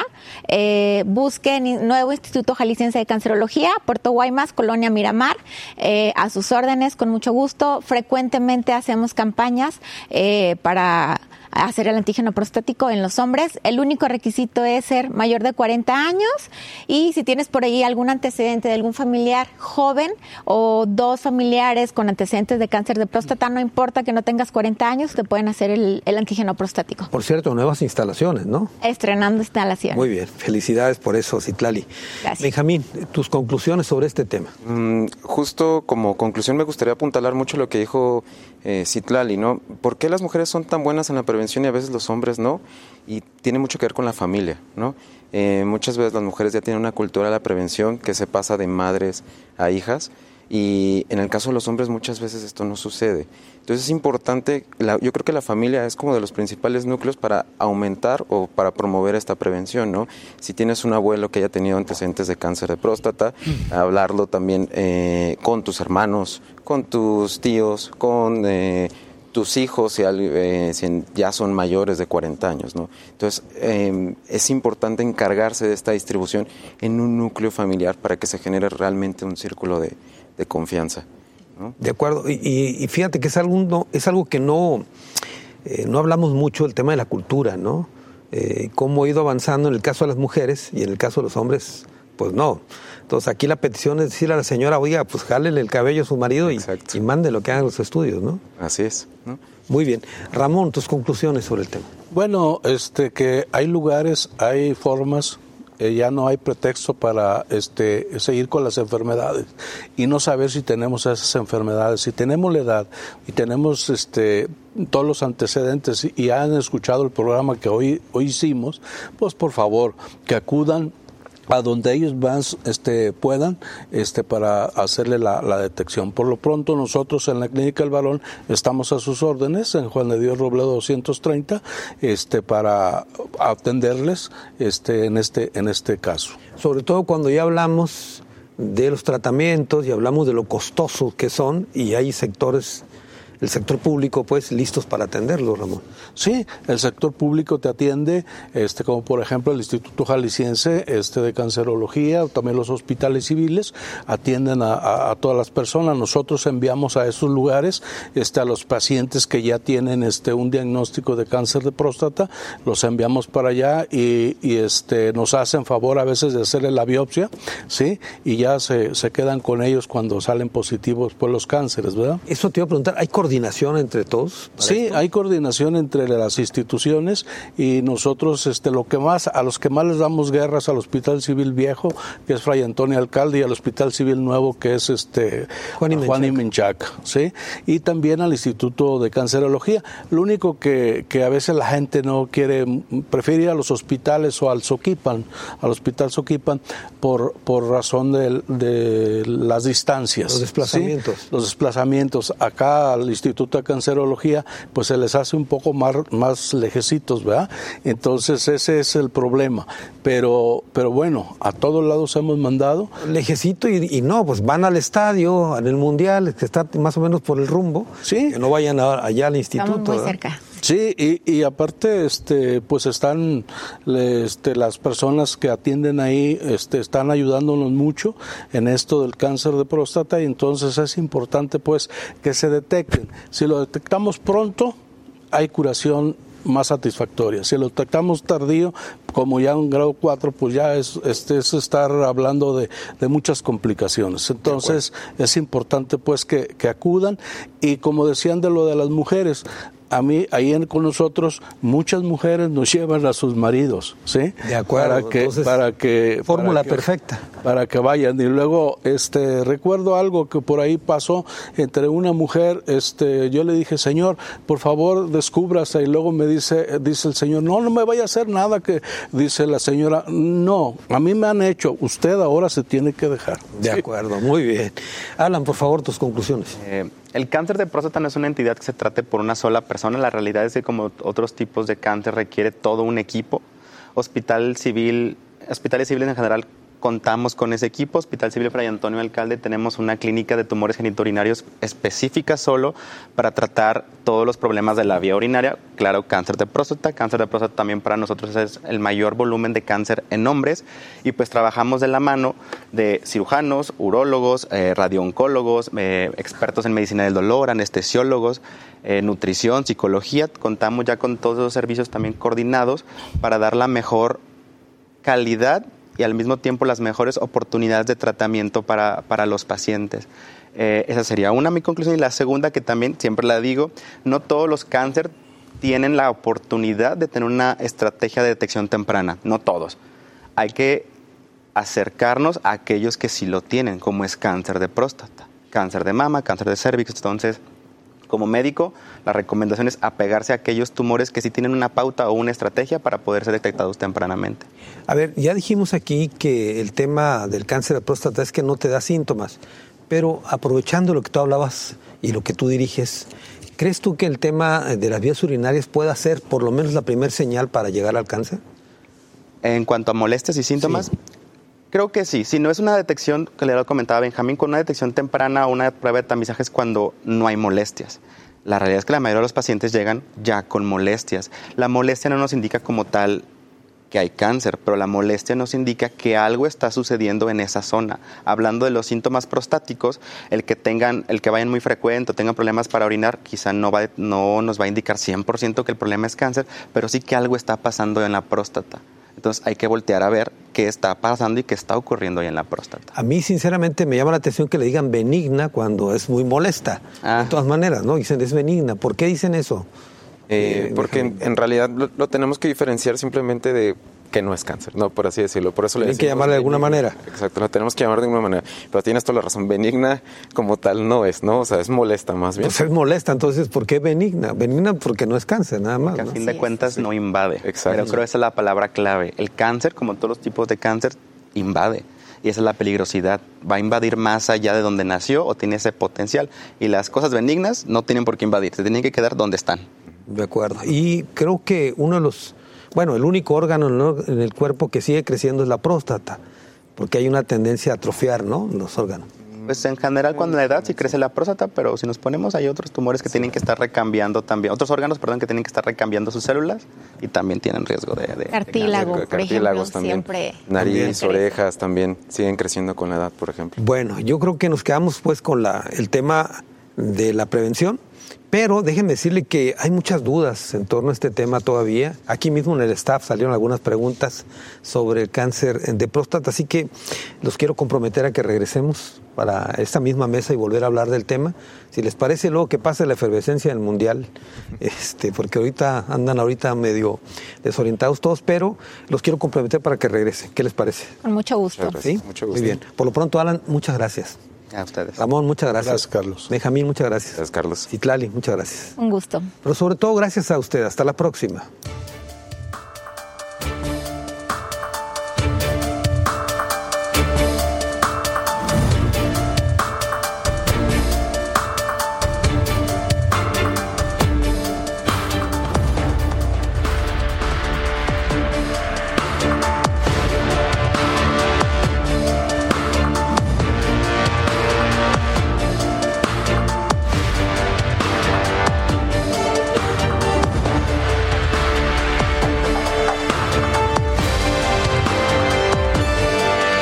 Busquen Nuevo Instituto Jalisciense de Cancerología, Puerto Guaymas, Colonia Miramar, a sus órdenes, con mucho gusto. Frecuentemente hacemos campañas para hacer el antígeno prostático en los hombres. El único requisito es ser mayor de 40 años y si tienes por ahí algún antecedente de algún familiar joven o dos familiares con antecedentes de cáncer de próstata, no importa que no tengas 40 años, te pueden hacer el antígeno prostático.
Por cierto, nuevas instalaciones, ¿no?
Estrenando instalaciones.
Muy bien, felicidades por eso, Citlali.
Gracias.
Benjamín, tus conclusiones sobre este tema.
Justo como conclusión me gustaría apuntalar mucho lo que dijo Citlali, ¿no? ¿Por qué las mujeres son tan buenas en la prevención y a veces los hombres no? Y tiene mucho que ver con la familia, ¿no? Muchas veces las mujeres ya tienen una cultura de la prevención que se pasa de madres a hijas y en el caso de los hombres muchas veces esto no sucede. Entonces es importante, yo creo que la familia es como de los principales núcleos para aumentar o para promover esta prevención, ¿no? Si tienes un abuelo que haya tenido antecedentes de cáncer de próstata, hablarlo también con tus hermanos, con tus tíos, con tus hijos si ya son mayores de 40 años, ¿no? Entonces, es importante encargarse de esta distribución en un núcleo familiar para que se genere realmente un círculo de confianza, ¿no?
De acuerdo, y fíjate que es algo que no hablamos mucho, el tema de la cultura, ¿no? Cómo ha ido avanzando en el caso de las mujeres y en el caso de los hombres, pues no. Entonces aquí la petición es decirle a la señora, oiga, pues jálele el cabello a su marido y mande lo que hagan los estudios, ¿no?
Así es, ¿no?
Muy bien. Ramón, tus conclusiones sobre el tema.
Bueno, que hay lugares, hay formas, ya no hay pretexto para seguir con las enfermedades y no saber si tenemos esas enfermedades. Si tenemos la edad y tenemos todos los antecedentes y han escuchado el programa que hoy hicimos, pues por favor que acudan a donde ellos más puedan para hacerle la detección. Por lo pronto nosotros en la Clínica del Varón estamos a sus órdenes en Juan de Dios Robledo 230 para atenderles en este caso.
Sobre todo cuando ya hablamos de los tratamientos y hablamos de lo costosos que son, y hay sectores, el sector público, pues, listos para atenderlo, Ramón.
Sí, el sector público te atiende, como por ejemplo el Instituto Jalisciense de Cancerología, también los hospitales civiles atienden a todas las personas. Nosotros enviamos a esos lugares a los pacientes que ya tienen un diagnóstico de cáncer de próstata, los enviamos para allá y nos hacen favor a veces de hacerle la biopsia, ¿sí? Y ya se quedan con ellos cuando salen positivos por los cánceres, ¿verdad?
Eso te iba a preguntar, ¿hay coordinación entre todos?
Sí, hay coordinación entre las instituciones y nosotros a los que más les damos guerras al Hospital Civil Viejo, que es Fray Antonio Alcalde, y al Hospital Civil Nuevo, que es Juan y Menchaca, ¿sí? Y también al Instituto de Cancerología. Lo único que a veces la gente no quiere, prefiere ir a los hospitales o al Hospital Soquipan por razón de las distancias.
Los desplazamientos.
¿Sí? Los desplazamientos. Acá al Instituto de Cancerología, pues se les hace un poco más lejecitos, ¿verdad? Entonces ese es el problema. Pero bueno, a todos lados hemos mandado.
Lejecito y no, pues van al estadio, en el Mundial, que está más o menos por el rumbo.
Sí.
Que no vayan allá al instituto.
Estamos muy cerca.
Sí, y aparte, pues están las personas que atienden ahí, están ayudándonos mucho en esto del cáncer de próstata, y entonces es importante, pues, que se detecten. Si lo detectamos pronto, hay curación más satisfactoria. Si lo detectamos tardío, como ya un grado 4, pues ya es estar hablando de muchas complicaciones. Entonces, es importante, pues, que acudan, y como decían de lo de las mujeres, a mí, ahí con nosotros, muchas mujeres nos llevan a sus maridos, ¿sí?
De acuerdo. Fórmula perfecta.
Para que vayan. Y luego, recuerdo algo que por ahí pasó entre una mujer, yo le dije, Señor, por favor, descúbrase. Y luego me dice el Señor, no me vaya a hacer nada. Que dice la señora, no, a mí me han hecho, usted ahora se tiene que dejar.
De acuerdo, muy bien. Alan, por favor, tus conclusiones.
El cáncer de próstata no es una entidad que se trate por una sola persona. La realidad es que, como otros tipos de cáncer, requiere todo un equipo. Hospitales civiles en general contamos con ese equipo. Hospital Civil Fray Antonio Alcalde tenemos una clínica de tumores genitourinarios específica solo para tratar todos los problemas de la vía urinaria. Claro, cáncer de próstata también para nosotros es el mayor volumen de cáncer en hombres, y pues trabajamos de la mano de cirujanos, urólogos, radiooncólogos, expertos en medicina del dolor, anestesiólogos, nutrición, psicología. Contamos ya con todos los servicios también coordinados para dar la mejor calidad y al mismo tiempo las mejores oportunidades de tratamiento para los pacientes. Esa sería mi conclusión. Y la segunda, que también siempre la digo, no todos los cánceres tienen la oportunidad de tener una estrategia de detección temprana, no todos. Hay que acercarnos a aquellos que sí lo tienen, como es cáncer de próstata, cáncer de mama, cáncer de cérvix. Entonces, como médico, la recomendación es apegarse a aquellos tumores que sí tienen una pauta o una estrategia para poder ser detectados tempranamente.
A ver, ya dijimos aquí que el tema del cáncer de próstata es que no te da síntomas, pero aprovechando lo que tú hablabas y lo que tú diriges, ¿crees tú que el tema de las vías urinarias pueda ser por lo menos la primera señal para llegar al cáncer?
En cuanto a molestias y síntomas, sí. Creo que sí. Si no es una detección, que le comentaba Benjamín, con una detección temprana o una prueba de tamizaje es cuando no hay molestias. La realidad es que la mayoría de los pacientes llegan ya con molestias. La molestia no nos indica como tal que hay cáncer, pero la molestia nos indica que algo está sucediendo en esa zona. Hablando de los síntomas prostáticos, el que vayan muy frecuente o tengan problemas para orinar, quizá no nos va a indicar 100% que el problema es cáncer, pero sí que algo está pasando en la próstata. Entonces hay que voltear a ver qué está pasando y qué está ocurriendo ahí en la próstata.
A mí, sinceramente, me llama la atención que le digan benigna cuando es muy molesta. De todas maneras, ¿no? Dicen, es benigna. ¿Por qué dicen eso?
Porque en realidad lo tenemos que diferenciar simplemente de que no es cáncer, no, por así decirlo. Por eso le
decimos que llamarla de alguna manera.
Exacto, la tenemos que llamar de alguna manera. Pero tienes toda la razón, benigna como tal no es, ¿no? O sea, es molesta más bien.
Pues es molesta, entonces, ¿por qué benigna? Benigna porque no es cáncer, nada más.
Porque a fin de cuentas no invade.
Exacto.
Pero creo que esa es la palabra clave. El cáncer, como todos los tipos de cáncer, invade. Y esa es la peligrosidad. Va a invadir más allá de donde nació o tiene ese potencial. Y las cosas benignas no tienen por qué invadir, se tienen que quedar donde están.
De acuerdo. Y creo que el único órgano, ¿no?, en el cuerpo que sigue creciendo es la próstata, porque hay una tendencia a atrofiar, ¿no?, los órganos.
Pues en general cuando la edad sí crece la próstata, pero si nos ponemos hay otros tumores que tienen que estar recambiando también, otros órganos, que tienen que estar recambiando sus células y también tienen riesgo de
cartílago, por ejemplo,
también.
Siempre.
Nariz, orejas también siguen creciendo con la edad, por ejemplo.
Bueno, yo creo que nos quedamos pues con el tema de la prevención. Pero déjenme decirle que hay muchas dudas en torno a este tema todavía. Aquí mismo en el staff salieron algunas preguntas sobre el cáncer de próstata, así que los quiero comprometer a que regresemos para esta misma mesa y volver a hablar del tema. Si les parece, luego que pase la efervescencia del Mundial, porque andan medio desorientados todos, pero los quiero comprometer para que regresen. ¿Qué les parece?
Con mucho gusto.
¿Sí?
Mucho gusto.
Muy bien. Por lo pronto, Alan, muchas gracias.
A ustedes.
Ramón, muchas gracias.
Gracias, Carlos.
Benjamín, muchas gracias.
Gracias, Carlos.
Citlali, muchas gracias.
Un gusto.
Pero sobre todo, gracias a usted. Hasta la próxima.